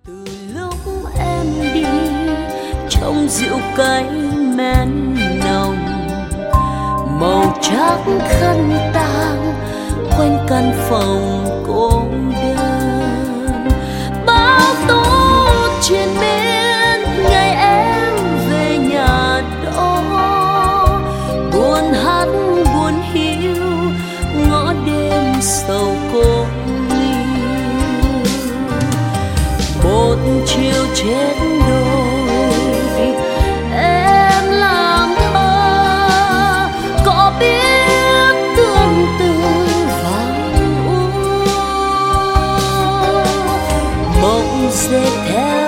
Từ lúc em đi trong rượu cay men nồng, màu trắng khăn tang quanh căn phòng cô đơn. Bao tố triền miên ngày em về nhà đó, buồn hát buồn hiu ngõ đêm sầu cô ly. Một chiều chết đôi em làm thơ, có biết tương tư vàng u mộng dệt theo